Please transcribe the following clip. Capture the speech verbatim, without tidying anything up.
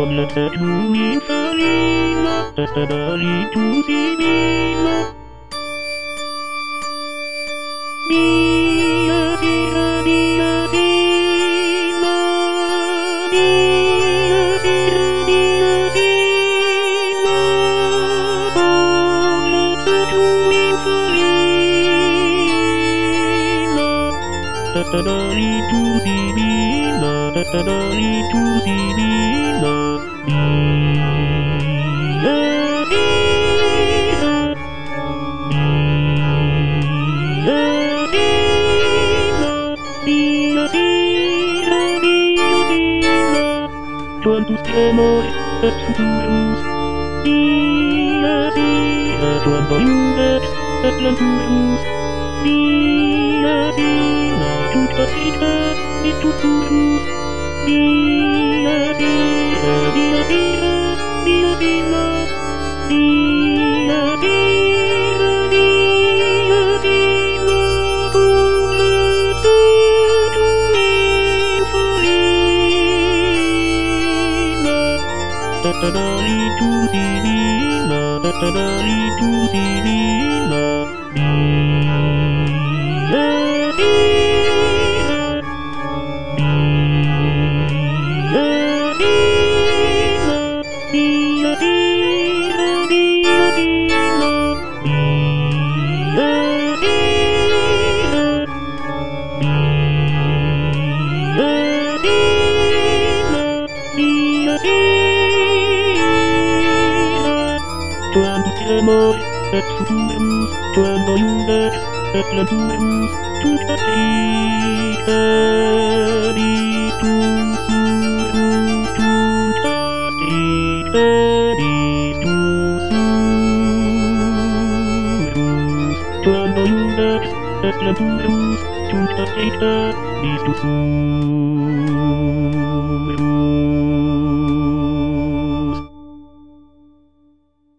Sollte du mich verlieren, das da liegt du sie wieder. Mia, Sira, Mia, Sira, Mia, Sira, Mia, Sira. Sollte du mich verlieren, das da liegt du sie wieder, das da liegt du sie wieder. Mia, Sira, Mia, Sira, Mia, Sira. Quantos temores es futuros. Mia, Sira, cuando lluves es lenturos. Mia, Sira, tus casitas y tus susurros. Mia, Sira, Mia, Sira, Mia, Sira. Mia, Sira, Mia, Sira. Da-da-da-li tu si lila, da-da-da-li tu si lila. Mia, Sira, Mia, Sira, Mia, Sira, Mia, Sira. Mia, Sira, Mia, Sira, Mia, Sira. Quando temores et futuros, quando lluves et lenturos, tus casitas y tus susurros, tus casitas y tus susurros. Quando lluves et lenturos, tus casitas y tus susurros.